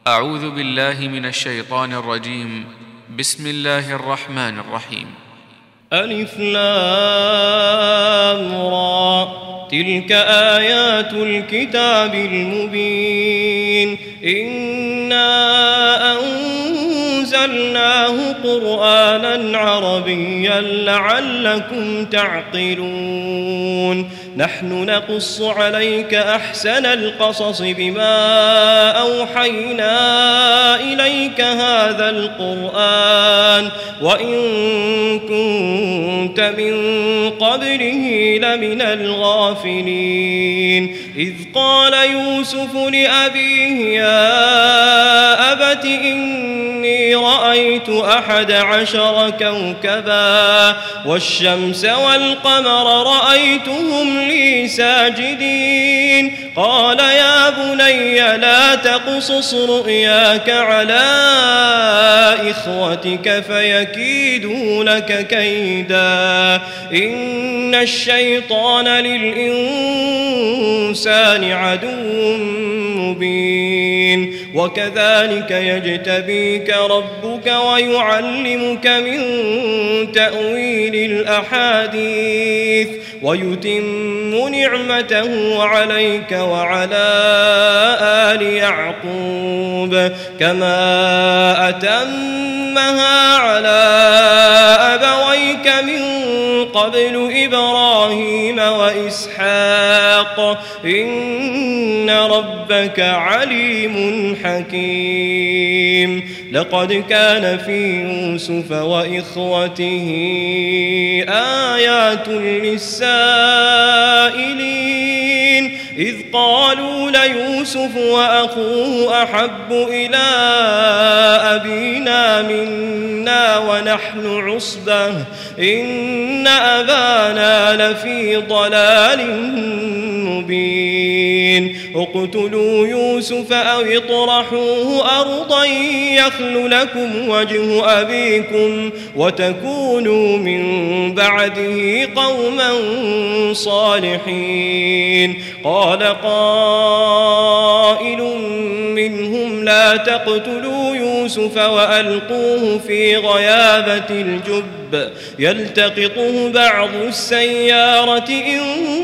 أعوذ بالله من الشيطان الرجيم. بسم الله الرحمن الرحيم. ألف لام را، تلك آيات الكتاب المبين. إنا أنزلناه قرآنا عربيا لعلكم تعقلون. نحن نقص عليك أحسن القصص بما أوحينا إليك هذا القرآن وإن كنت من قبله لمن الغافلين. إذ قال يوسف لأبيه يا أبت إني رأيت 11 كوكبا والشمس والقمر رأيتهم لي ساجدين. قال يا بني لا تقصص رؤياك على إخوتك فيكيدوا لك كيدا إن الشيطان للإنسان عدو مبين. وكذلك يجتبيك ربك ويعلمك من تأويل الأحاديث ويتم نعمته عليك وعلى آل يعقوب كما أتمها على أبويك من قبل إبراهيم وإسحاق إن ربك عليم حكيم. لقد كان في يوسف وإخوته آيات للسائلين إذ قالوا ليوسف وأخوه أحب إلى أبينا منا ونحن عصبة إن أبانا لفي ضلال مبين. اقتلوا يوسف أو اطرحوه أرضا يخل لكم وجه أبيكم وتكونوا من بعده قوما صالحين. قال قائل منهم لا تقتلوا يوسف وألقوه في غيابة الجب يلتقطه بعض السيارة إن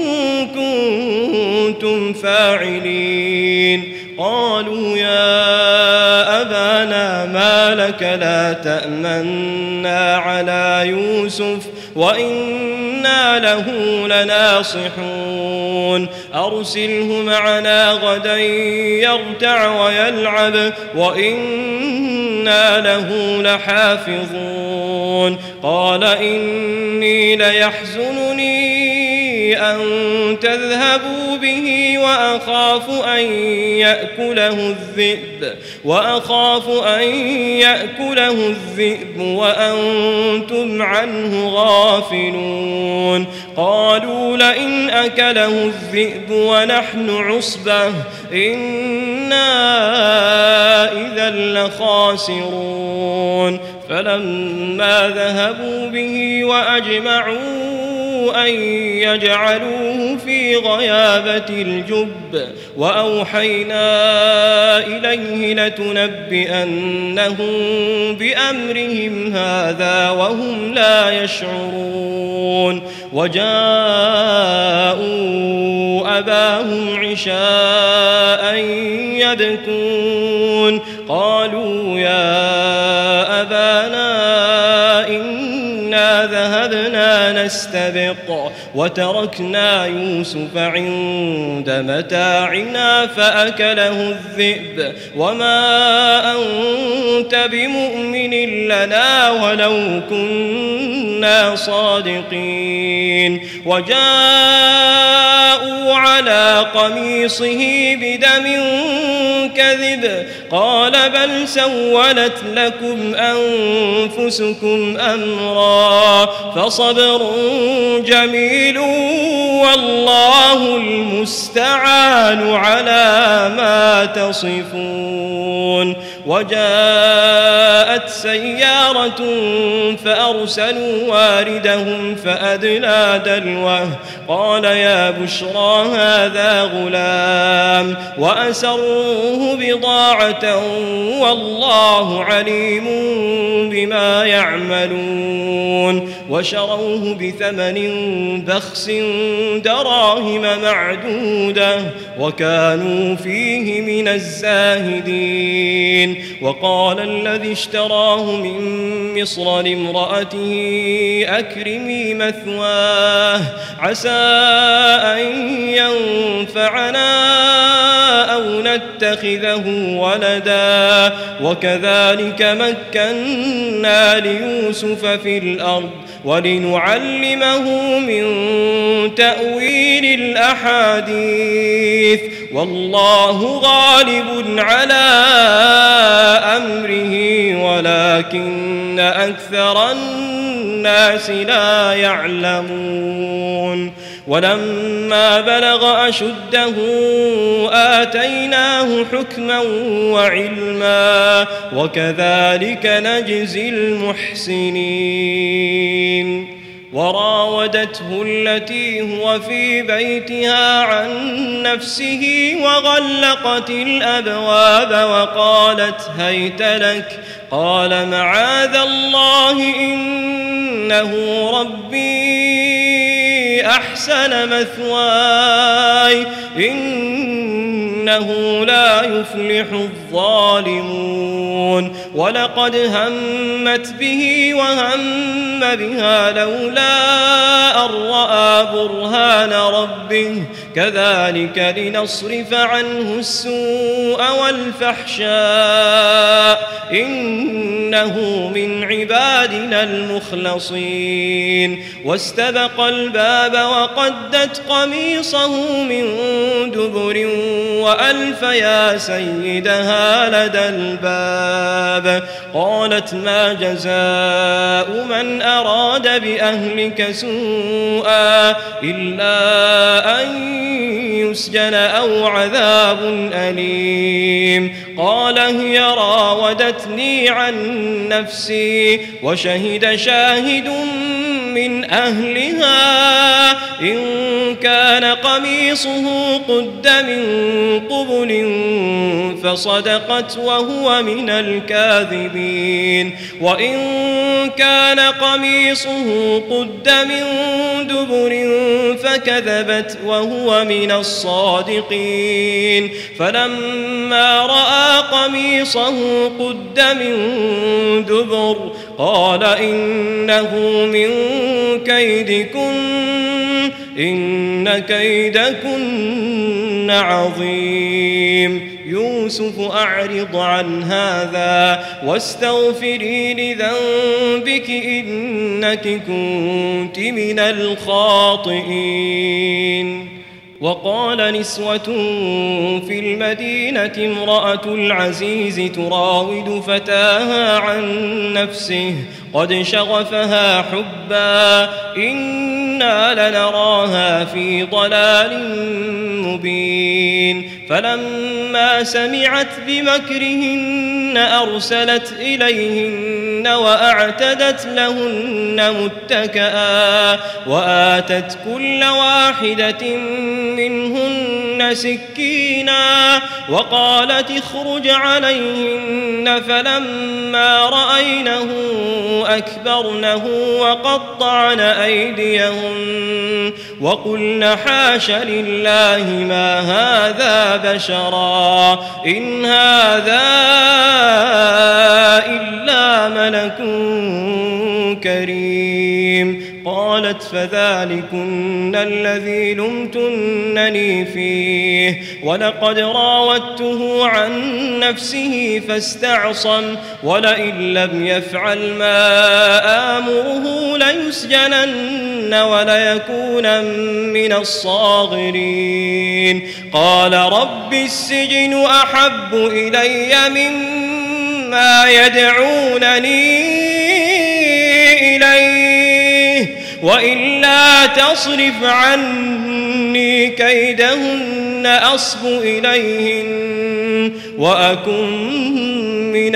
كنتم فاعلين. قالوا يا أبانا ما لك لا تأمنا على يوسف وإنا له لناصحون. أرسله معنا غدا يرتع ويلعب وإنا له لحافظون. قال إني ليحزنني أن تذهبوا به وأخاف أن يأكله الذئب وأنتم عنه غافلون. قالوا لئن أكله الذئب ونحن عصبة إنا إذا لخاسرون. فلما ذهبوا به وأجمعوا أن يجعلوه في غيابة الجب وأوحينا إليه لتنبئنهم بأمرهم هذا وهم لا يشعرون. وجاءوا أباهم عشاء يبكون. قالوا يا أبانا إنا ذهبنا نستبق وتركنا يوسف عند متاعنا فأكله الذئب وما أنت بمؤمن لنا ولو كنا صادقين. وجاءوا على قميصه بدم كذب قال بل سولت لكم أنفسكم أمرا فصبر جميل والله المستعان على ما تصفون. وجاء جاءت سيارة فأرسلوا واردهم فأدلى دلوه قال يا بشرى هذا غلام وأسروه بضاعة والله عليم بما يعملون وشروه بثمن بخس دراهم معدودة وكانوا فيه من الزاهدين. وقال الذي اشتراه من مصر لامرأته أكرمي مثواه عسى أن ينفعنا أو نتخذه ولدا وكذلك مكنا ليوسف في الأرض ولنعلمه من تأويل الأحاديث والله غالب على أمره ولكن أكثر الناس لا يعلمون. ولما بلغ أشده آتيناه حكما وعلما وكذلك نجزي المحسنين. وراودته التي هو في بيتها عن نفسه وغلقت الأبواب وقالت هيت لك قال معاذ الله إنه ربي أحسن مثواي إنه لا يفلح الظالمون. ولقد همت به وهم بها لولا أن رأى برهان ربه كذلك لنصرف عنه السوء والفحشاء إنه من عبادنا المخلصين. واستبق الباب وقدت قميصه من دبر وألف يا سيدها لدى الباب قالت ما جزاء من أراد بأهلك سوءا إلا أن يسجن أو عذاب أليم. قال هي راودتني عن نفسي وشهد شاهد من أهلها إن كان قميصه قد من قبل فصدقت وهو من الكاذبين وإن كان قميصه قد من دبر فكذبت وهو من الصادقين. فلما رأى قميصه قد من دبر قال إنه من كيدكن إن كيدكن عظيم. يوسف أعرض عن هذا واستغفري لذنبك إنك كنت من الخاطئين. وقال نسوة في المدينة امرأة العزيز تراود فتاها عن نفسه قد شغفها حبا إنا لنراها في ضلال مبين. فلما سمعت بمكرهن أرسلت إليهن وأعتدت لهن متكئا وآتت كل واحدة منهن سكينا وقالت اخرج عليهن فلما رأينه أكبرنه وقطعن أيديهن وقلن حاش لله ما هذا بشرا إن هذا إلا ملك كريم. قالت فذلكن الذي لمتنني فيه ولقد راودته عن نفسه فاستعصم ولئن لم يفعل ما آمره ليسجنن وليكون من الصاغرين. قال رب السجن أحب إلي مما يدعونني إليه وإلا تصرف عني كيدهن أصب إليهن وأكن من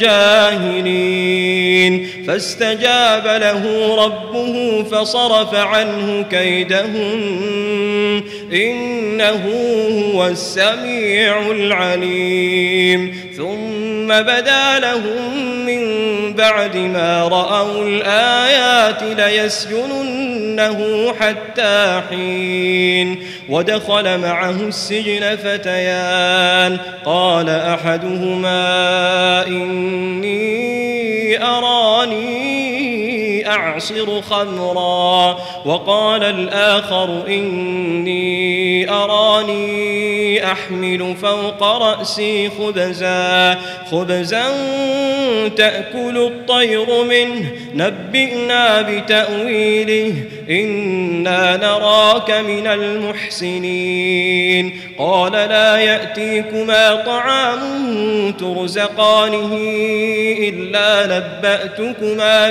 الجاهلين فاستجاب له ربه فصرف عنه كيدهم إنه هو السميع العليم ثم بدا لهم من بعد ما رأوا الآيات ليسجننه حتى حين ودخل معه السجن فتيان قال أحدهما إني أراني أعصر خمرا وقال الآخر إني أراني أحمل فوق رأسي خبزا تأكل الطير منه نبئنا بتأويله إنا نراك من المحسنين قال لا يأتيكما طعام ترزقانه إلا نبأتكما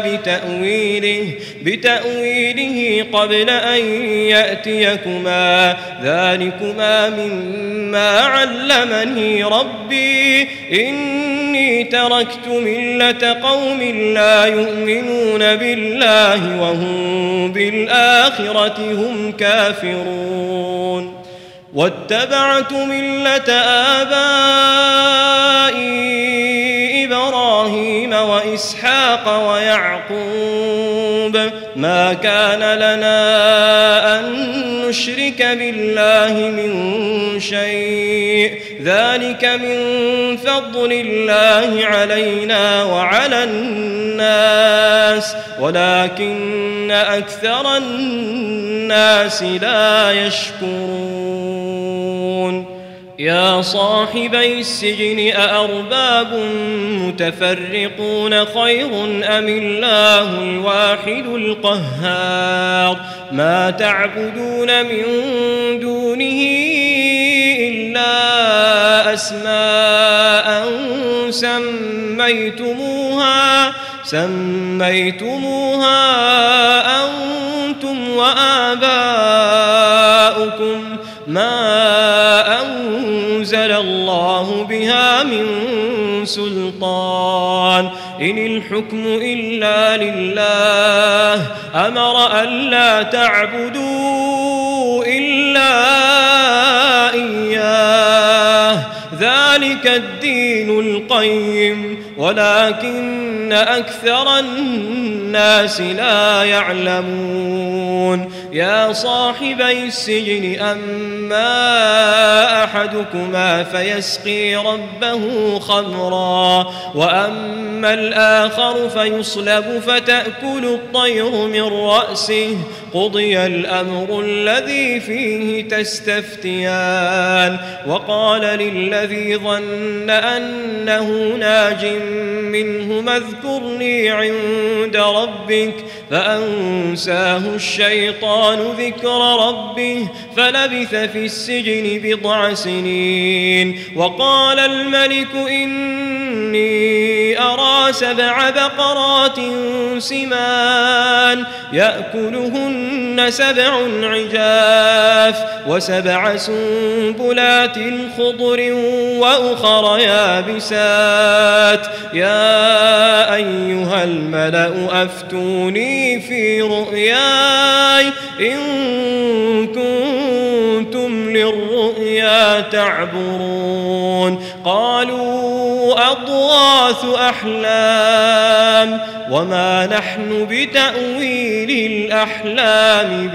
بتأويله قبل أن يأتيكما ذلكما مما علمني ربي إني تركت ملة قوم لا يؤمنون بالله وهم بالآخرة هم كافرون واتبعت ملة آبائي إبراهيم وإسحاق ويعقوب ما كان لنا أن نشرك بالله من شيء ذلك من فضل الله علينا وعلى الناس ولكن أكثر الناس لا يشكرون يا صاحبي السجن أأرباب متفرقون خير أم الله الواحد القهار ما تعبدون من دونه إلا أسماء سميتموها أنتم وآباؤكم ما أنزل الله بها من سلطان إن الحكم إلا لله أمر ألا تعبدوا إلا إياه ذلك الدين القيم ولكن أكثر الناس لا يعلمون يا صاحبي السجن أما أحدكما فيسقي ربه خمرا وأما الآخر فيصلب فتأكل الطير من رأسه قضي الأمر الذي فيه تستفتيان وقال للذي ظن أنه ناج منهما اذكرني عند ربك فأنساه الشيطان ذكر ربه فلبث في السجن بضع سنين وقال الملك إني أرى 7 بقرات سمان يأكلهن 7 عجاف و7 سنبلات خضر وأخر يابسات يا أيها الملأ أفتوني في رؤياي إن كنتم للرؤيا تعبرون قالوا أضغاث أحلام وما نحن بتأويل الأحلام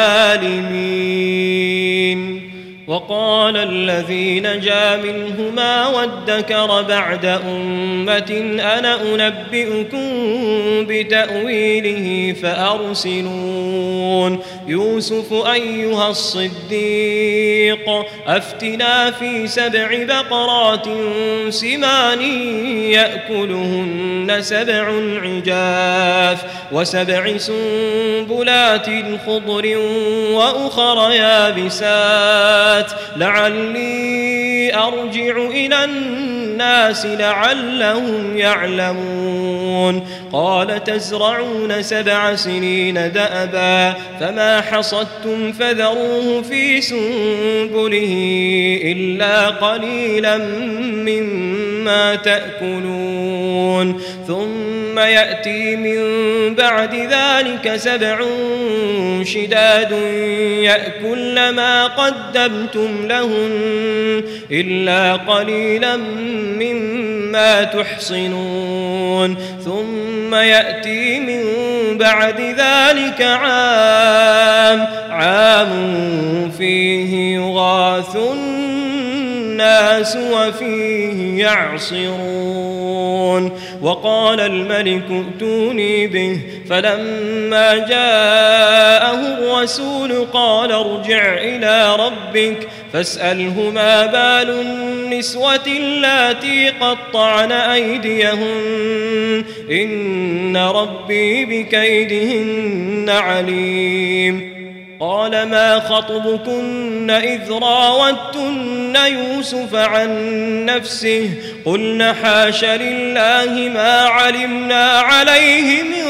بعالمين وقال الذي نجا منهما وادكر بعد أمة أنا أنبئكم بتأويله فأرسلون يوسف أيها الصديق أفتنا في 7 بقرات سمان يأكلهن 7 عجاف و7 سنبلات خضر وأخر يابسات لعلي أرجع إلى الناس لعلهم يعلمون قال تزرعون 7 سنين دأبا فما حصدتم فذروه في سنبله إلا قليلا مما تأكلون ثم يأتي من بعد ذلك 7 شداد يأكلن ما قدمتم لهن إلا قليلا مما تحصنون ثم يأتي من بعد ذلك عام فيه يغاث الناس وفيه يعصرون وقال الملك ائتوني به فلما جاءه الرسول قال ارجع إلى ربك فاسأله ما بال النسوة اللاتي قطعن أيديهن إن ربي بكيدهن عليم قال ما خطبكن إذ راوتن يوسف عن نفسه قلن حاش لله ما علمنا عليه من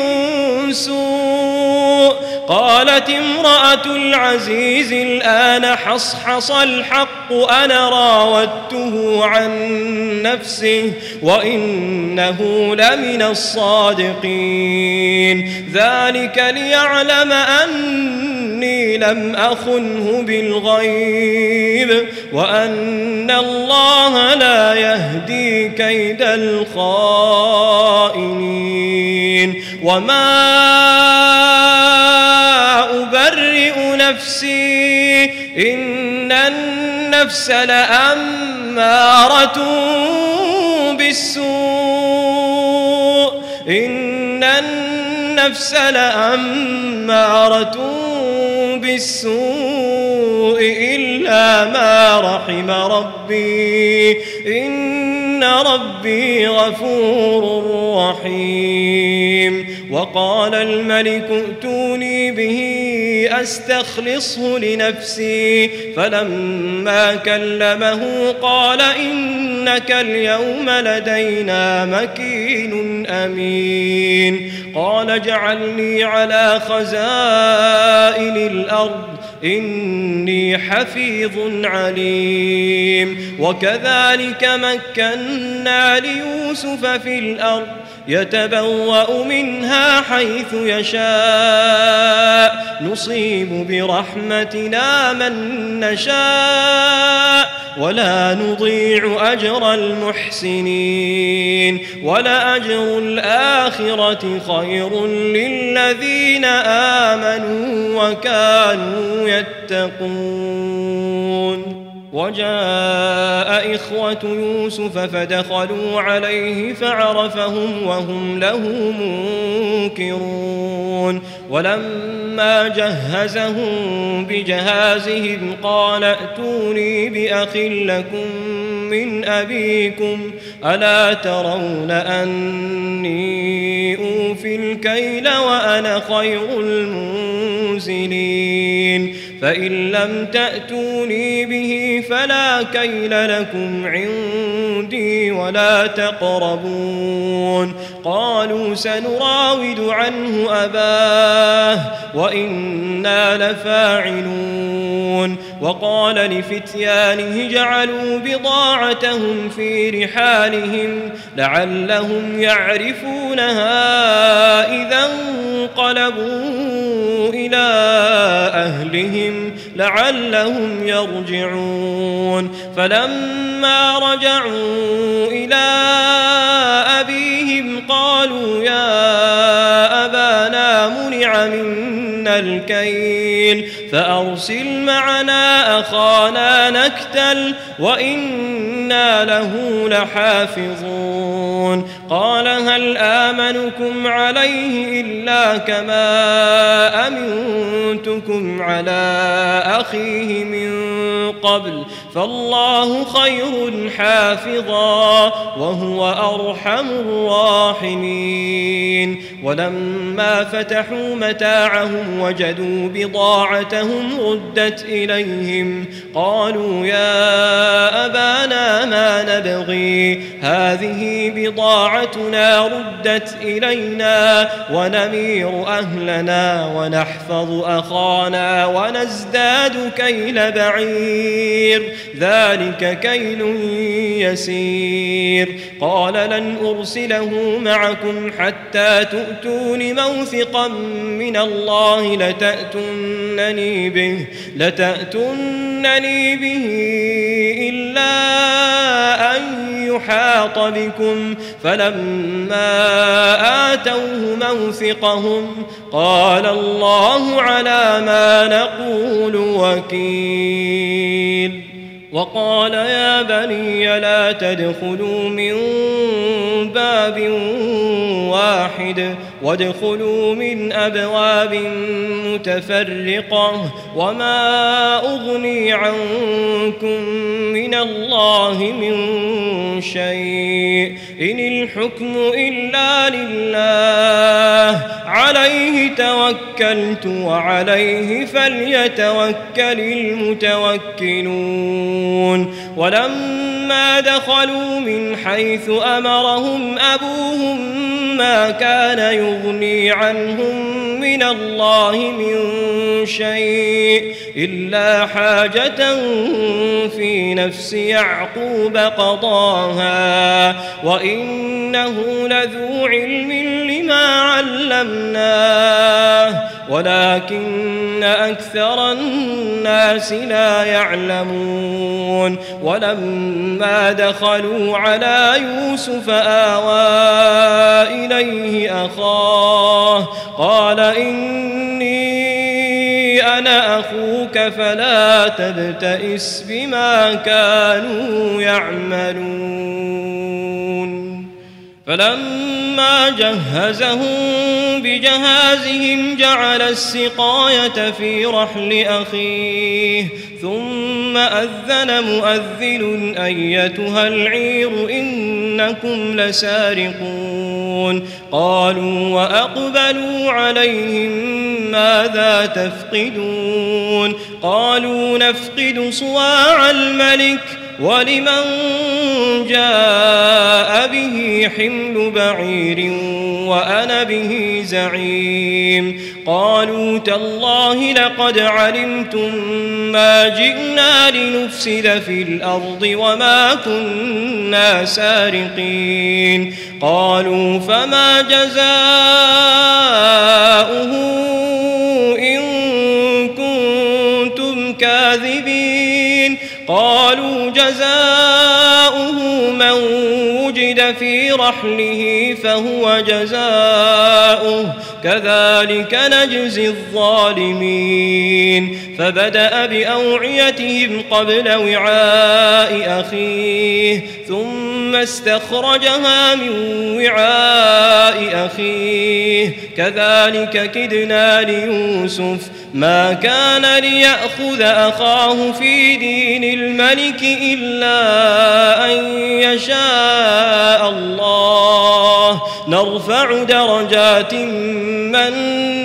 سوء قالت امرأة العزيز الآن حصحص الحق أنا راودته عن نفسه وإنه لمن الصادقين ذلك ليعلم أني لم أخنه بالغيب وأن الله لا يهدي كيد الخائنين وما أبرئ نفسي إن النفس لأمارة بالسوء إن النفس لأمارة بالسوء إلا ما رحم ربي إن ربي غفور رحيم وقال الملك ائتوني به أستخلصه لنفسي فلما كلمه قال إنك اليوم لدينا مكين أمين قال اجعلني على خزائن الأرض إني حفيظ عليم وكذلك مكنا ليوسف في الأرض يتبوأ منها حيث يشاء نصيب برحمتنا من نشاء ولا نضيع أجر المحسنين ولأجر الآخرة خير للذين آمنوا وكانوا يتقون وجاء إخوة يوسف فدخلوا عليه فعرفهم وهم له منكرون ولما جهزهم بجهازهم قال ائتوني بأخ لكم من أبيكم ألا ترون أني أوفي الكيل وأنا خير المنزلين فإن لم تأتوني به فلا كيل لكم عندي ولا تقربون قالوا سنراود عنه أباه وإنا لفاعلون وقال لفتيانه جعلوا بضاعتهم في رحالهم لعلهم يعرفونها إذا انقلبوا إلى أهلهم لعلهم يرجعون فلما رجعوا إلى أبيهم قالوا يا أبانا منع منا الكيل فأرسل معنا أخانا نكتل وإنا له لحافظون قال هل آمنكم عليه إلا كما أمنتكم على أخيه من قبل فالله خير حافظا وهو أرحم الراحمين. ولما فتحوا متاعهم وجدوا بضاعتهم ردت إليهم قالوا يا أبانا ما نبغي هذه بضاعتنا ردت إلينا ونمير أهلنا ونحفظ أخانا ونزداد كيل بعير ذلك كيل يسير. قال لن أرسله معكم حتى تؤتون موثقا من الله لتأتونني به إلا أن يحاط بكم. فلما آتوه موثقهم قال الله على ما نقول وكيل. وقال يا بني لا تدخلوا من باب واحد وادخلوا من أبواب متفرقة وما أغني عنكم من الله من شيء إن الحكم إلا لله عليه توكلت وعليه فليتوكل المتوكلون. ولما دخلوا من حيث أمرهم أبوهم ما كان يغني عنهم من الله من شيء إلا حاجة في نفس يعقوب قضاها وإنه لذو علم لما علمناه ولكن أكثر الناس لا يعلمون. ولما دخلوا على يوسف آوى إليه أخاه قال إني أنا أخوك فلا تبتئس بما كانوا يعملون. فلما جهزهم بجهازهم جعل السقاية في رحل أخيه ثم أذن مؤذن أيتها العير إنكم لسارقون. قالوا وأقبلوا عليهم ماذا تفقدون قالوا نفقد صواع الملك ولمن جاء به حمل بعير وأنا به زعيم. قالوا تالله لقد علمتم ما جئنا لنفسد في الأرض وما كنا سارقين. قالوا فما جزاؤه إن كنتم كاذبين. قالوا جزاؤه من وجد في رحله فهو جزاؤه كذلك نجزي الظالمين. فبدأ بأوعيتهم قبل وعاء أخيه ثم استخرجها من وعاء أخيه كذلك كدنا ليوسف ما كان ليأخذ أخاه في دين الملك إلا أن يشاء الله نرفع درجات من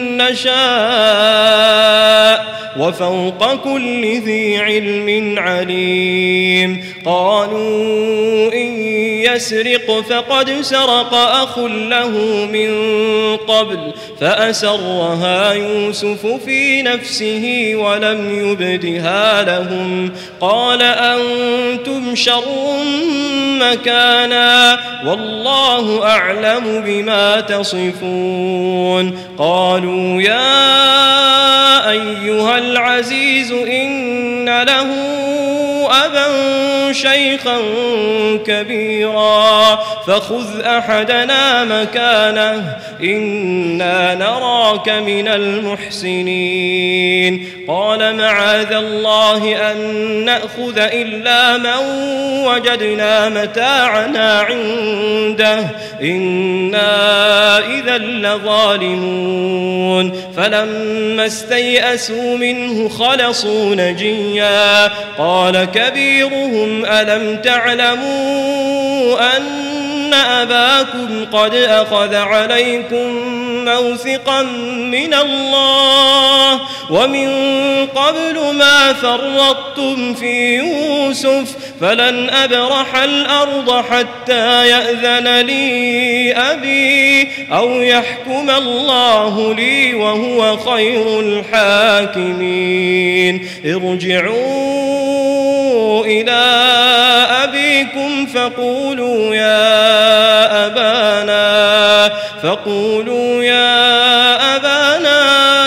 نشاء وفوق كل ذي علم عليم. قالوا إن يسرق فقد سرق أخ له من قبل فأسرها يوسف في نفسه ولم يبدها لهم. قال أنتم شر مكانا والله أعلم بما تصفون. قالوا يا أيها العزيز إن له أبا شيخا كبيرا فخذ أحدنا مكانه إنا نراك من المحسنين قال معاذ الله أن نأخذ إلا من وجدنا متاعنا عنده إنا إذا لظالمون فلما استيئسوا منه خلصوا نجيا قال كبيرهم ألم تعلموا أن أباكم قد أخذ عليكم موثقا من الله ومن قبل ما فرطتم في يوسف فلن أبرح الأرض حتى يأذن لي أبي أو يحكم الله لي وهو خير الحاكمين ارجعوا إلى أبيكم فقولوا يا أبانا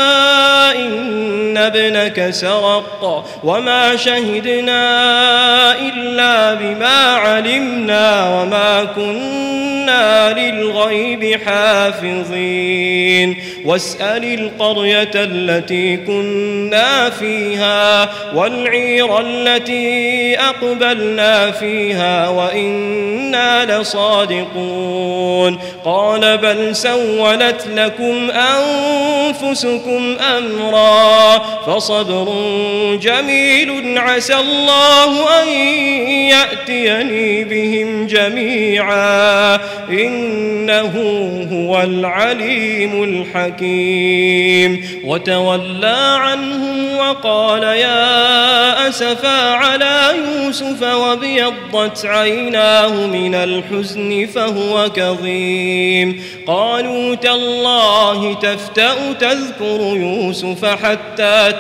إن ابنك سرق وما شهدنا إلا بما علمنا وما كنا للغيب حافظين واسأل القرية التي كنا فيها والعير التي أقبلنا فيها وإنا لصادقون قال بل سولت لكم أنفسكم أمرا فصبر جميل عسى الله أن يأتيني بهم جميعا إنه هو العليم الحكيم وتولى عنهم وقال يا أسفا على يوسف وابيضت عيناه من الحزن فهو كظيم قالوا تالله تفتأ تذكر يوسف حتى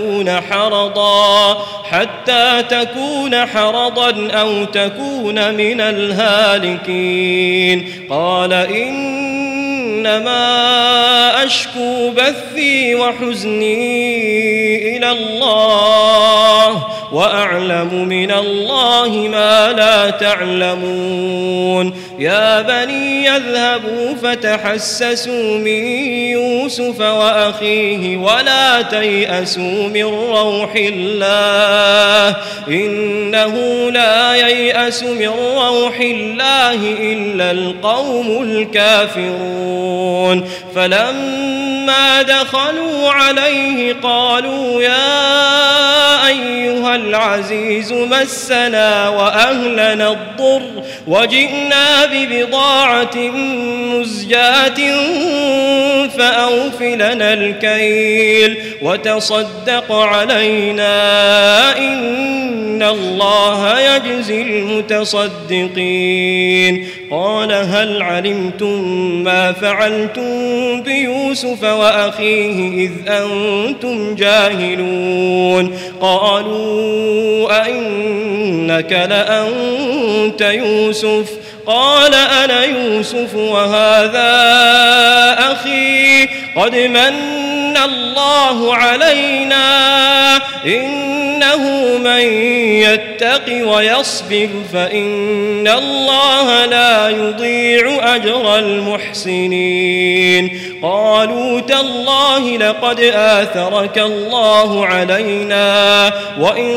تكون حرضا أو تكون من الهالكين قال إنما أشكو بثي وحزني إلى الله وأعلم من الله ما لا تعلمون يا بني يذهبوا فتحسسوا من يوسف وأخيه ولا تيأسوا من روح الله إنه لا ييأس من روح الله إلا القوم الكافرون فلما دخلوا عليه قالوا يا أيها العزيز مسنا وأهلنا الضر وجئنا ببضاعة مزجاة فأوف لنا الكيل وتصدق علينا إن الله يجزي المتصدقين قال هل علمتم ما فعلتم بيوسف وأخيه إذ أنتم جاهلون قالوا أئنك لأنت يوسف قال أنا يوسف وهذا أخي قد من الله علينا إنه من يتق ويصبر فإن الله لا يضيع أجر المحسنين قالوا تالله لقد آثرك الله علينا وإن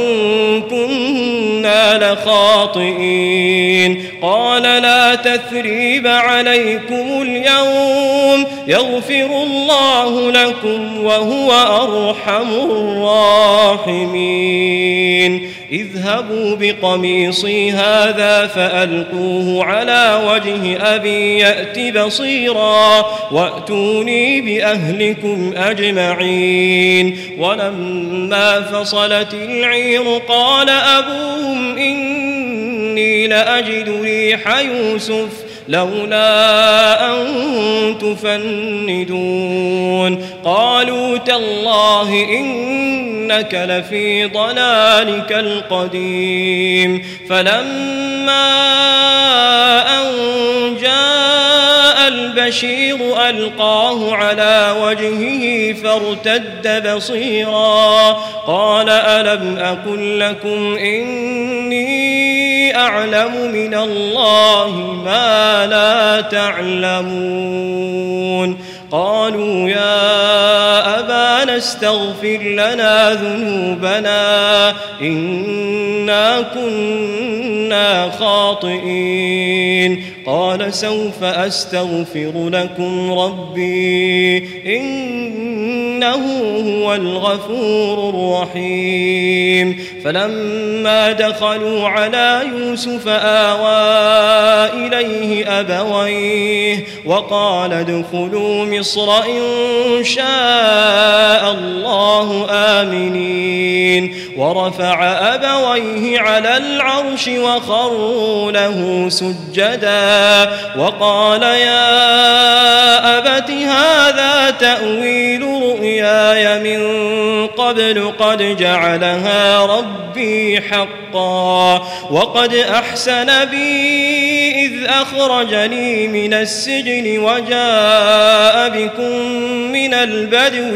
كنا لخاطئين قال لا تثريب عليكم اليوم يغفر الله لكم وهو أرحم الراحمين اذهبوا بقميصي هذا فألقوه على وجه أبي يأت بصيرا وأتوني بأهلكم أجمعين ولما فصلت العير قال أبوهم إني لأجد ريح يوسف لولا أن تفندون قالوا تالله إنك لفي ضلالك القديم فلما أن جاء البشير ألقاه على وجهه فارتد بصيرا قال ألم أقل لكم إني أعلم من الله ما لا تعلمون قالوا يا أبانا استغفر لنا ذنوبنا إنا كنا خاطئين قال سوف أستغفر لكم ربي إنه هو الغفور الرحيم فلما دخلوا على يوسف آوى إليه أبويه وقال ادخلوا مصر إن شاء الله آمنين ورفع أبويه على العرش وخروا له سجدا وقال يا أبت هذا تأويل رؤياي من قبل قد جعلها ربي حقا وقد أحسن بي إذ أخرجني من السجن وجاء بكم من البدو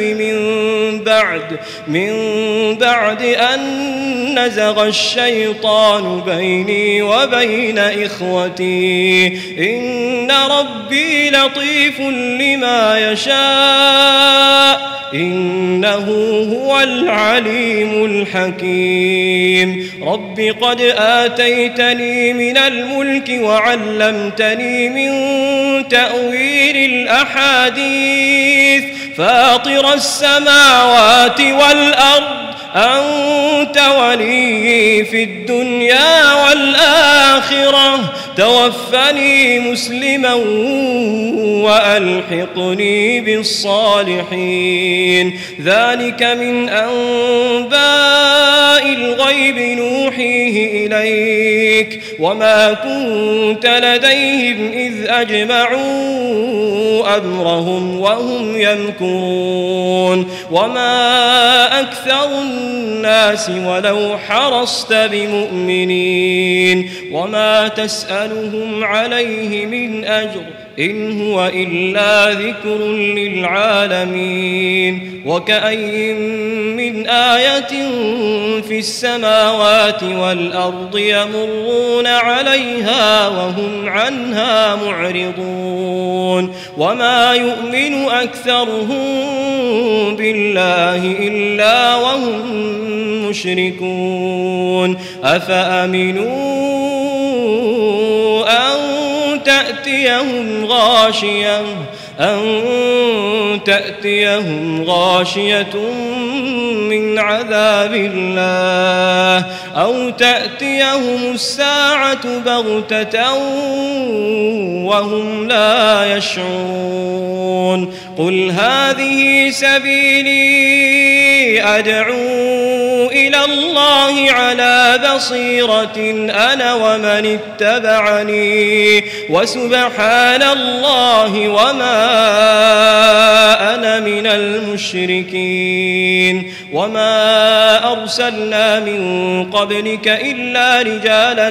من بعد أن نزغ الشيطان بيني وبين إخوتي إن ربي لطيف لما يشاء إنه هو العليم الحكيم رب قد آتيتني من الملك وعلمتني من تأويل الأحاديث فاطر السماوات والأرض أنت ولي في الدنيا والآخرة توفني مسلما وألحقني بالصالحين ذلك من أنباء الغيب نوحيه إليك وما كنت لديهم إذ أجمعوا أمرهم وهم يمكرون وما أكثر الناس ولو حرصت بمؤمنين وما تسألهم عليه من أجر إن هو إلا ذكر للعالمين وكأي من آية في السماوات والأرض يمرون عليها وهم عنها معرضون وما يؤمن أكثرهم بالله إلا وهم مشركون أفأمنوا أن تأتيهم غاشية من عذاب الله أو تأتيهم الساعة بغتة وهم لا يشعرون قل هذه سبيلي أدعو إلى الله على بصيرة أنا ومن اتبعني وسبحان الله وما أنا من المشركين وما أرسلنا من قبلك إلا رجالا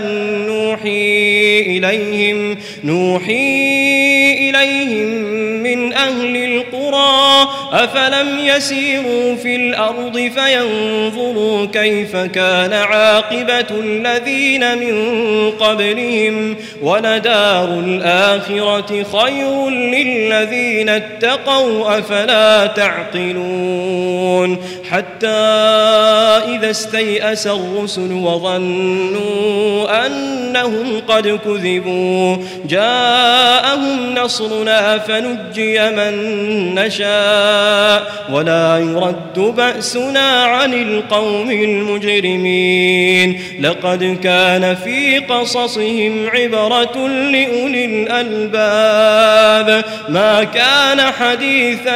نوحي إليهم من أهل القرى أفلم يسيروا في الأرض فينظروا كيف كان عاقبة الذين من قبلهم ولدار الآخرة خير للذين اتقوا أفلا تعقلون حتى إذا استيأس الرسل وظنوا أنهم قد كذبوا جاءهم نصرنا فنجي من نشاء ولا يرد بأسنا عن القوم المجرمين لقد كان في قصصهم عبرة لأولي الألباب ما كان حديثا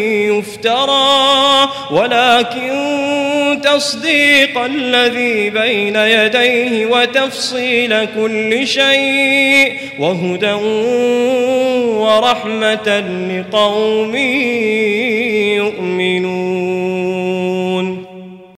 يفترى ولكن تصديق الذي بين يديه وتفصيل كل شيء وهدى ورحمة لقوم يؤمنون